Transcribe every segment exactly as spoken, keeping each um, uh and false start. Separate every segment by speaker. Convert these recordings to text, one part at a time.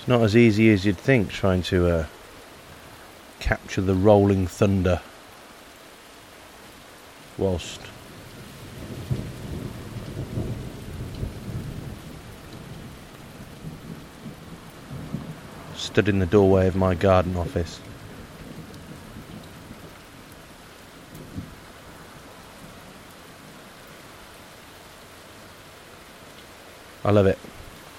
Speaker 1: It's not as easy as you'd think trying to uh, capture the rolling thunder whilst stood in the doorway of my garden office. I love it.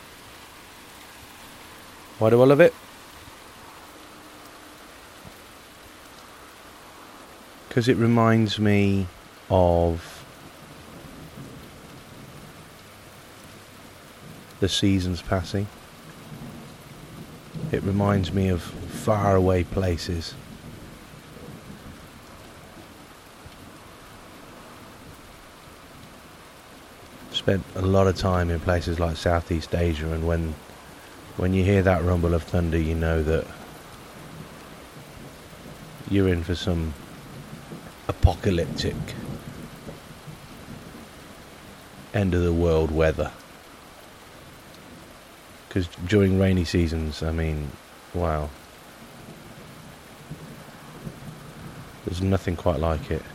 Speaker 1: Why do I love it? Because it reminds me of the seasons passing. It reminds me of faraway places. Spent a lot of time in places like Southeast Asia, and when when you hear that rumble of thunder, you know that you're in for some apocalyptic end of the world weather. Because during rainy seasons, I mean, wow, there's nothing quite like it.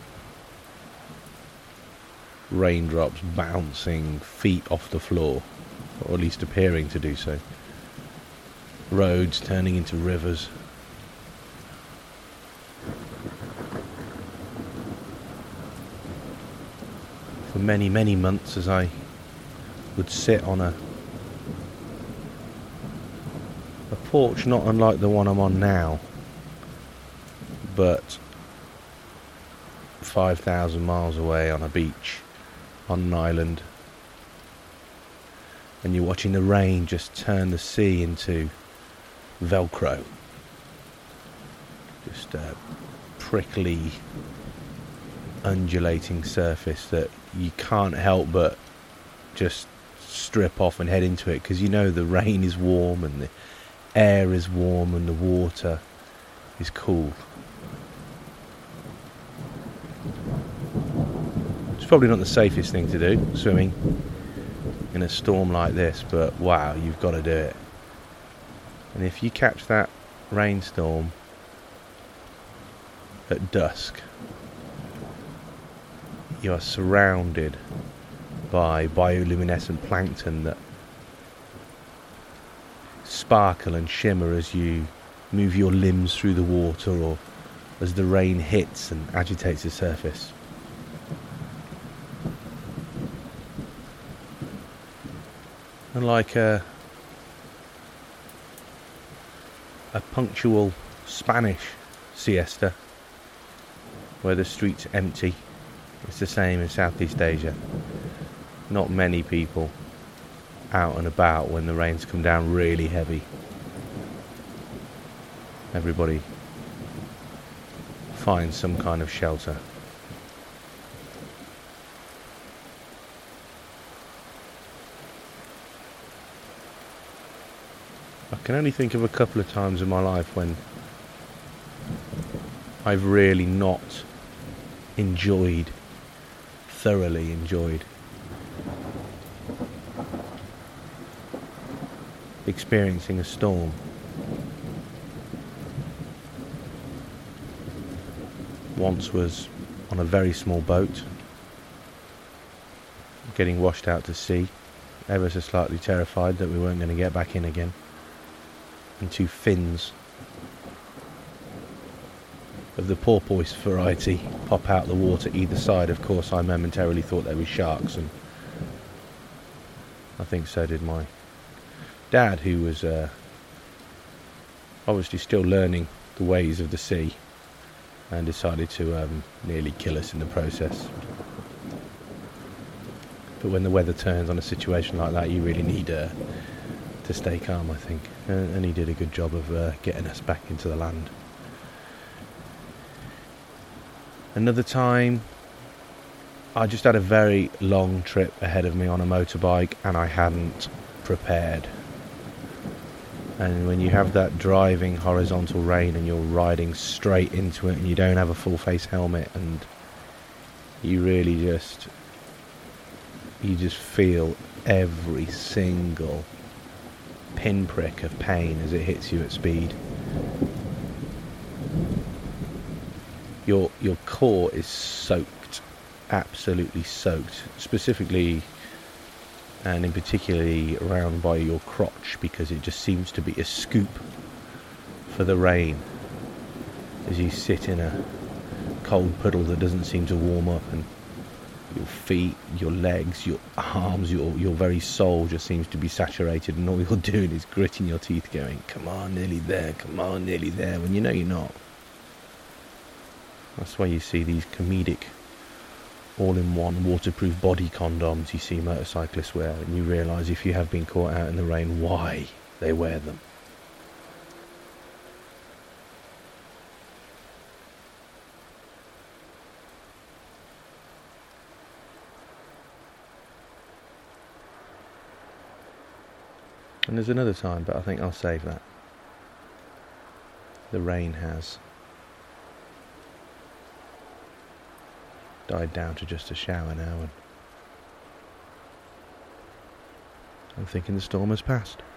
Speaker 1: Raindrops bouncing feet off the floor, or at least appearing to do so. Roads turning into rivers. For many, many months, as I would sit on a a porch not unlike the one I'm on now, but five thousand miles away on a beach on an island, and you're watching the rain just turn the sea into Velcro, just a prickly undulating surface that you can't help but just strip off and head into it, because you know the rain is warm and the air is warm and the water is cool. It's probably not the safest thing to do, swimming in a storm like this, but wow, you've got to do it. And if you catch that rainstorm at dusk, you are surrounded by bioluminescent plankton that sparkle and shimmer as you move your limbs through the water, or as the rain hits and agitates the surface. And like a a punctual Spanish siesta where the streets empty, it's the same in Southeast Asia. Not many people out and about when the rains come down really heavy. Everybody finds some kind of shelter. I can only think of a couple of times in my life when I've really not enjoyed, thoroughly enjoyed, experiencing a storm. Once was on a very small boat, getting washed out to sea, ever so slightly terrified that we weren't going to get back in again. And two fins of the porpoise variety pop out the water either side. Of course, I momentarily thought they were sharks, and I think so did my dad, who was uh, obviously still learning the ways of the sea, and decided to um, nearly kill us in the process. But when the weather turns on a situation like that, you really need uh, to stay calm, I think. And, and he did a good job of uh, getting us back into the land. Another time, I just had a very long trip ahead of me on a motorbike, and I hadn't prepared. And when you have that driving horizontal rain and you're riding straight into it and you don't have a full face helmet, and you really just you just feel every single pinprick of pain as it hits you at speed. Your your core is soaked, absolutely soaked, specifically and in particularly around by your crotch, because it just seems to be a scoop for the rain as you sit in a cold puddle that doesn't seem to warm up, and your feet, your legs, your arms, your your very soul just seems to be saturated, and all you're doing is gritting your teeth going, come on, nearly there, come on, nearly there, when you know you're not. That's why you see these comedic all-in-one waterproof body condoms you see motorcyclists wear, and you realise if you have been caught out in the rain, why they wear them. And there's another time, but I think I'll save that. The rain has died down to just a shower now, and I'm thinking the storm has passed.